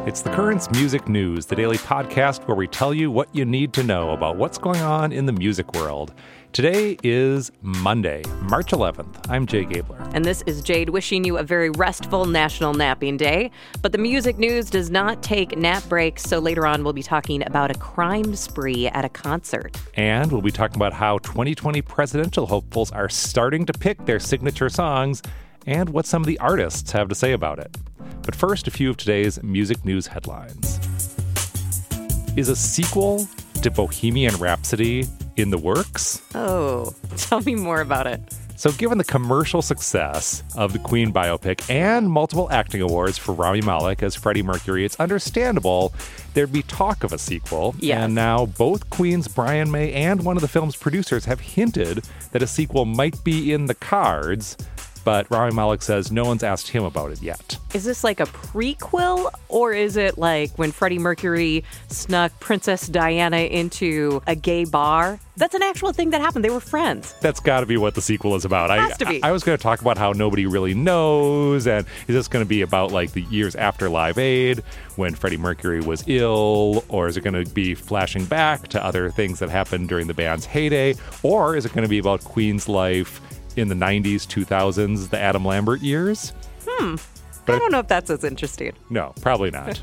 It's the Currents Music News, the daily podcast where we tell you what you need to know about what's going on in the music world. Today is Monday, March 11th. I'm Jay Gabler. And this is Jade wishing you a very restful National Napping Day. But the music news does not take nap breaks, so later on we'll be talking about a crime spree at a concert. And we'll be talking about how 2020 presidential hopefuls are starting to pick their signature songs and what some of the artists have to say about it. But first, a few of today's music news headlines. Is a sequel to Bohemian Rhapsody in the works? Oh, tell me more about it. So given the commercial success of the Queen biopic and multiple acting awards for Rami Malek as Freddie Mercury, it's understandable there'd be talk of a sequel. Yes. And now both Queen's Brian May and one of the film's producers have hinted that a sequel might be in the cards, but Rami Malek says no one's asked him about it yet. Is this like a prequel, or is it like when Freddie Mercury snuck Princess Diana into a gay bar? That's an actual thing that happened. They were friends. That's got to be what the sequel is about. Has to be. I was going to talk about how nobody really knows, and is this going to be about like the years after Live Aid when Freddie Mercury was ill, or is it going to be flashing back to other things that happened during the band's heyday, or is it going to be about Queen's life in the 90s, 2000s, the Adam Lambert years? But I don't know if that's as interesting. No, probably not.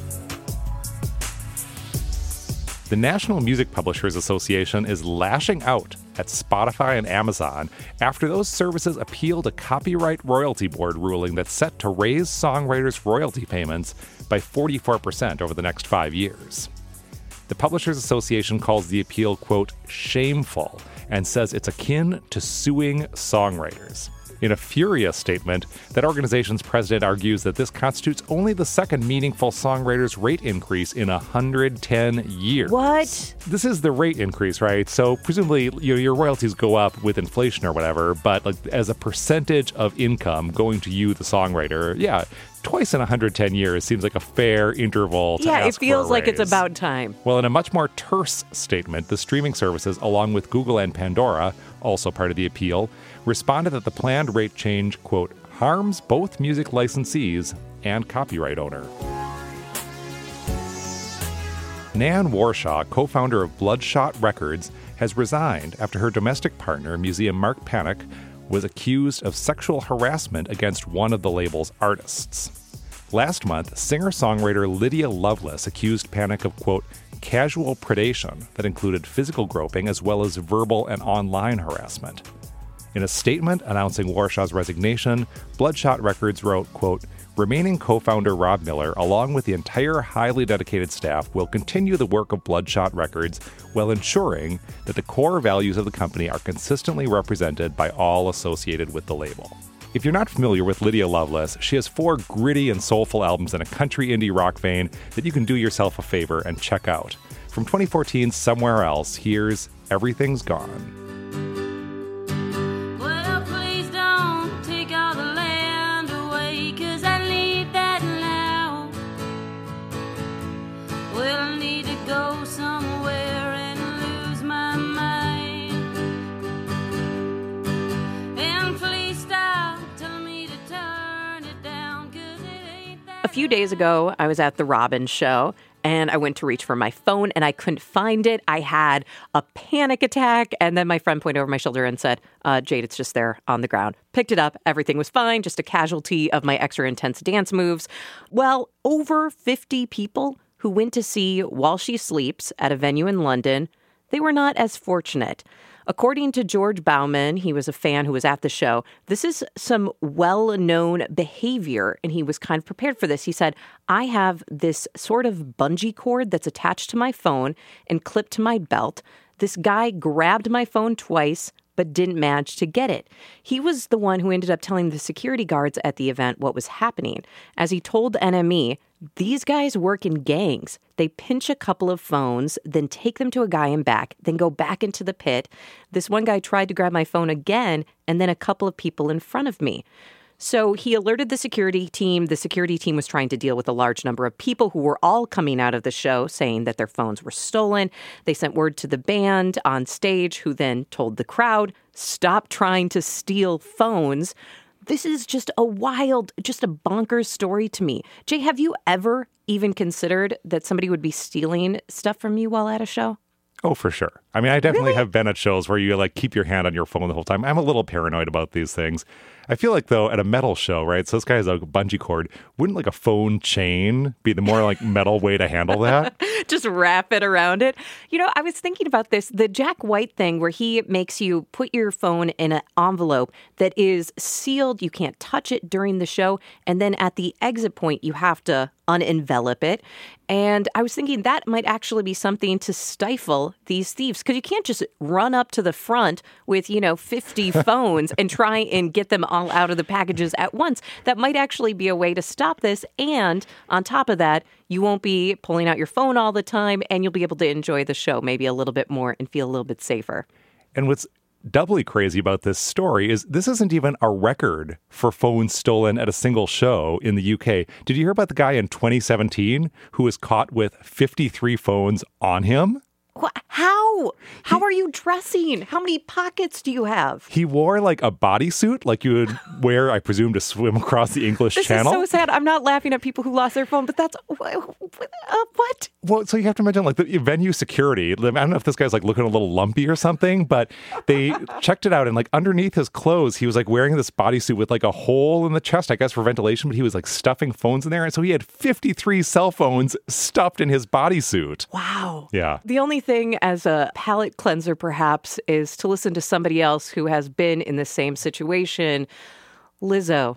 The National Music Publishers Association is lashing out at Spotify and Amazon after those services appealed a Copyright Royalty Board ruling that's set to raise songwriters' royalty payments by 44% over the next 5 years. The Publishers Association calls the appeal, quote, shameful, and says it's akin to suing songwriters. In a furious statement, that organization's president argues that this constitutes only the second meaningful songwriters' rate increase in 110 years. What? This is the rate increase, right? So presumably your royalties go up with inflation or whatever, but like as a percentage of income going to you, the songwriter, yeah, twice in 110 years seems like a fair interval to ask for a raise. Yeah, it feels like it's about time. Well, in a much more terse statement, the streaming services, along with Google and Pandora, also part of the appeal, responded that the planned rate change, quote, harms both music licensees and copyright owner. Nan Warshaw, co-founder of Bloodshot Records, has resigned after her domestic partner, museum Mark Panek, was accused of sexual harassment against one of the label's artists. Last month, singer-songwriter Lydia Loveless accused Panek of, quote, casual predation that included physical groping as well as verbal and online harassment. In a statement announcing Warshaw's resignation, Bloodshot Records wrote, quote, remaining co-founder Rob Miller, along with the entire highly dedicated staff, will continue the work of Bloodshot Records while ensuring that the core values of the company are consistently represented by all associated with the label. If you're not familiar with Lydia Loveless, she has 4 gritty and soulful albums in a country indie rock vein that you can do yourself a favor and check out. From 2014's Somewhere Else, here's Everything's Gone. A few days ago, I was at the Robin show, and I went to reach for my phone, and I couldn't find it. I had a panic attack, and then my friend pointed over my shoulder and said, Jade, it's just there on the ground. Picked it up. Everything was fine, just a casualty of my extra intense dance moves. Well, over 50 people who went to see While She Sleeps at a venue in London, they were not as fortunate. According to George Bauman, he was a fan who was at the show, this is some well-known behavior, and he was kind of prepared for this. He said, I have this sort of bungee cord that's attached to my phone and clipped to my belt. This guy grabbed my phone twice, but didn't manage to get it. He was the one who ended up telling the security guards at the event what was happening. As he told NME, these guys work in gangs. They pinch a couple of phones, then take them to a guy and back, then go back into the pit. This one guy tried to grab my phone again, and then a couple of people in front of me. So he alerted the security team. The security team was trying to deal with a large number of people who were all coming out of the show saying that their phones were stolen. They sent word to the band on stage, who then told the crowd, stop trying to steal phones. This is just a wild, just a bonkers story to me. Jay, have you ever even considered that somebody would be stealing stuff from you while at a show? Oh, for sure. I mean, I definitely have been at shows where you like keep your hand on your phone the whole time. I'm a little paranoid about these things. I feel like, though, at a metal show, right? So this guy has a bungee cord. Wouldn't like a phone chain be the more like metal way to handle that? Just wrap it around it. You know, I was thinking about this, the Jack White thing where he makes you put your phone in an envelope that is sealed. You can't touch it during the show. And then at the exit point, you have to unenvelop it. And I was thinking that might actually be something to stifle these thieves, because you can't just run up to the front with, 50 phones and try and get them all out of the packages at once. That might actually be a way to stop this. And on top of that, you won't be pulling out your phone all the time, and you'll be able to enjoy the show maybe a little bit more and feel a little bit safer. And what's doubly crazy about this story is this isn't even a record for phones stolen at a single show in the UK. Did you hear about the guy in 2017 who was caught with 53 phones on him? How? How are you dressing? How many pockets do you have? He wore like a bodysuit like you would wear, I presume, to swim across the English Channel. This is so sad. I'm not laughing at people who lost their phone, but that's what? Well, so you have to imagine like the venue security. I don't know if this guy's like looking a little lumpy or something, but they checked it out, and like underneath his clothes, he was like wearing this bodysuit with like a hole in the chest, I guess for ventilation, but he was like stuffing phones in there. And so he had 53 cell phones stuffed in his bodysuit. Wow. Yeah. The only thing as a palate cleanser, perhaps, is to listen to somebody else who has been in the same situation. Lizzo.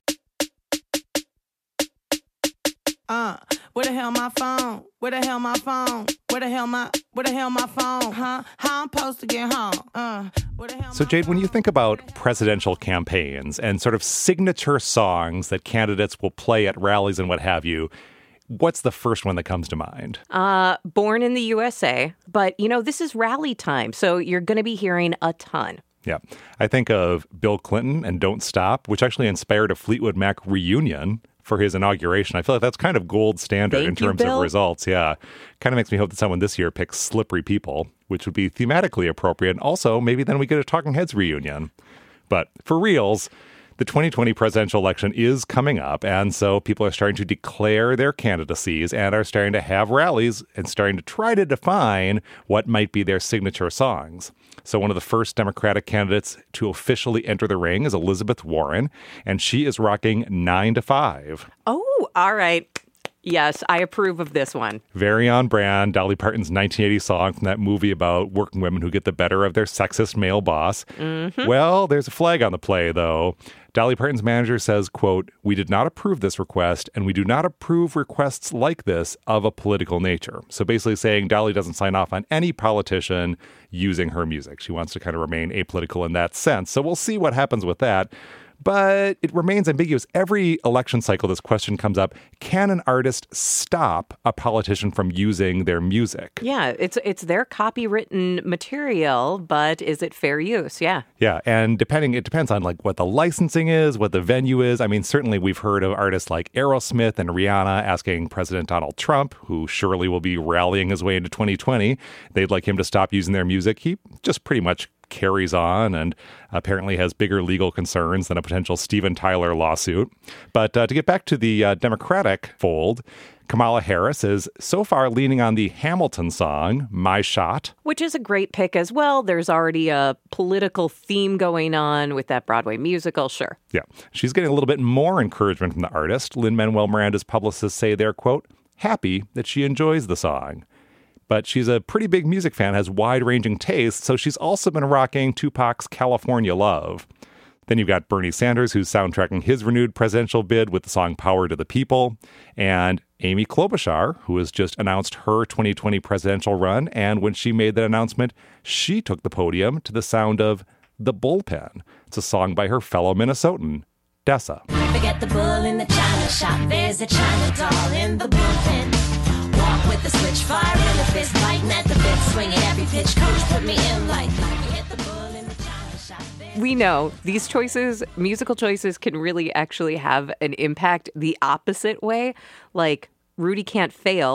Where the hell my phone? Where the hell my phone? Where the hell my phone? Huh? How I'm supposed to get home? So Jade, when you think about presidential campaigns and sort of signature songs that candidates will play at rallies and what have you, what's the first one that comes to mind? Born in the USA. But, this is rally time, so you're going to be hearing a ton. Yeah. I think of Bill Clinton and Don't Stop, which actually inspired a Fleetwood Mac reunion for his inauguration. I feel like that's kind of gold standard in terms of results. Yeah. Kind of makes me hope that someone this year picks Slippery People, which would be thematically appropriate. And also, maybe then we get a Talking Heads reunion. But for reals, the 2020 presidential election is coming up, and so people are starting to declare their candidacies and are starting to have rallies and starting to try to define what might be their signature songs. So one of the first Democratic candidates to officially enter the ring is Elizabeth Warren, and she is rocking 9 to 5. Oh, all right. Yes, I approve of this one. Very on brand. Dolly Parton's 1980 song from that movie about working women who get the better of their sexist male boss. Mm-hmm. Well, there's a flag on the play, though. Dolly Parton's manager says, quote, "We did not approve this request, and we do not approve requests like this of a political nature." So basically saying Dolly doesn't sign off on any politician using her music. She wants to kind of remain apolitical in that sense. So we'll see what happens with that. But it remains ambiguous. Every election cycle, this question comes up. Can an artist stop a politician from using their music? Yeah, it's their copywritten material, but is it fair use? Yeah. Yeah, and it depends on like what the licensing is, what the venue is. I mean, certainly we've heard of artists like Aerosmith and Rihanna asking President Donald Trump, who surely will be rallying his way into 2020, they'd like him to stop using their music. He just pretty much carries on and apparently has bigger legal concerns than a potential Steven Tyler lawsuit. But to get back to the Democratic fold, Kamala Harris is so far leaning on the Hamilton song, My Shot. Which is a great pick as well. There's already a political theme going on with that Broadway musical, sure. Yeah. She's getting a little bit more encouragement from the artist. Lin-Manuel Miranda's publicists say they're, quote, happy that she enjoys the song. But she's a pretty big music fan, has wide-ranging tastes, so she's also been rocking Tupac's California Love. Then you've got Bernie Sanders, who's soundtracking his renewed presidential bid with the song Power to the People, and Amy Klobuchar, who has just announced her 2020 presidential run, and when she made that announcement, she took the podium to the sound of The Bullpen. It's a song by her fellow Minnesotan, Dessa. Forget the bull in the china shop, there's a china doll in the bullpen. With the switch, fire in the fist, biting at the bit, swinging every pitch. Coach put me in like hit the bull in the china shop. We know these choices, musical choices, can really actually have an impact the opposite way. Like Rudy Can't Fail,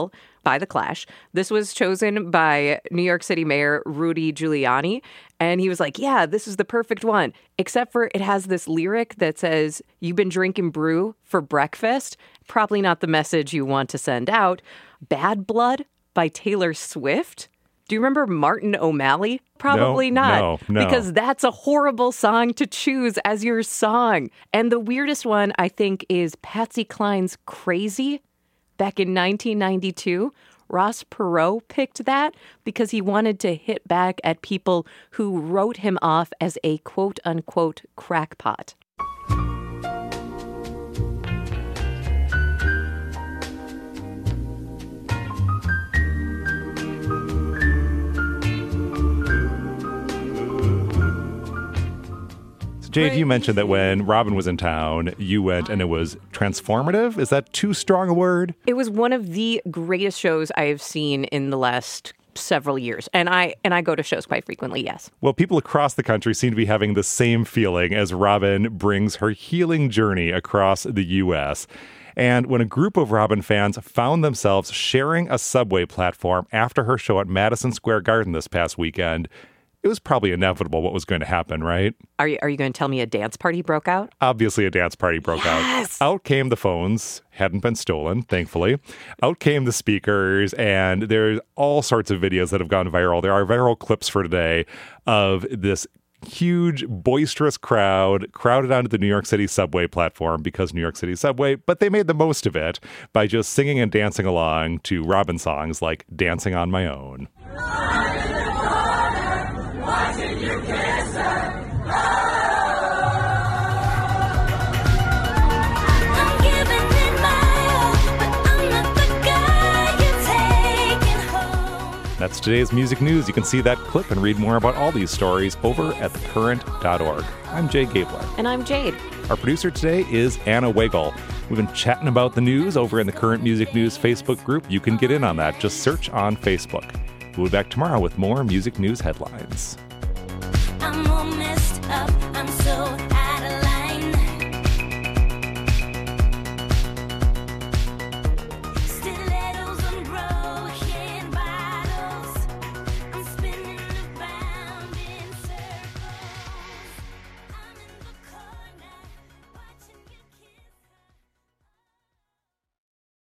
by The Clash. This was chosen by New York City Mayor Rudy Giuliani. And he was like, yeah, this is the perfect one. Except for it has this lyric that says, you've been drinking brew for breakfast. Probably not the message you want to send out. Bad Blood by Taylor Swift. Do you remember Martin O'Malley? Probably not. No. Because that's a horrible song to choose as your song. And the weirdest one, I think, is Patsy Cline's Crazy. Back in 1992, Ross Perot picked that because he wanted to hit back at people who wrote him off as a quote-unquote crackpot. Jade, you mentioned that when Robin was in town, you went and it was transformative. Is that too strong a word? It was one of the greatest shows I have seen in the last several years. And I go to shows quite frequently, yes. Well, people across the country seem to be having the same feeling as Robin brings her healing journey across the U.S. And when a group of Robin fans found themselves sharing a subway platform after her show at Madison Square Garden this past weekend, it was probably inevitable what was going to happen, right? Are you going to tell me a dance party broke out? Obviously, a dance party broke out. Out came the phones, hadn't been stolen, thankfully. Out came the speakers, and there's all sorts of videos that have gone viral. There are viral clips for today of this huge, boisterous crowd crowded onto the New York City subway platform because New York City subway, but they made the most of it by just singing and dancing along to Robin songs like Dancing on My Own. Watching you kiss her. I'm giving it my all, but I'm not the guy you're taking home. That's today's music news. You can see that clip and read more about all these stories over at thecurrent.org. I'm Jay Gabler. And I'm Jade. Our producer today is Anna Wagle. We've been chatting about the news over in the Current Music News Facebook group. You can get in on that. Just search on Facebook. We'll be back tomorrow with more music news headlines. I'm all messed up, I'm so happy.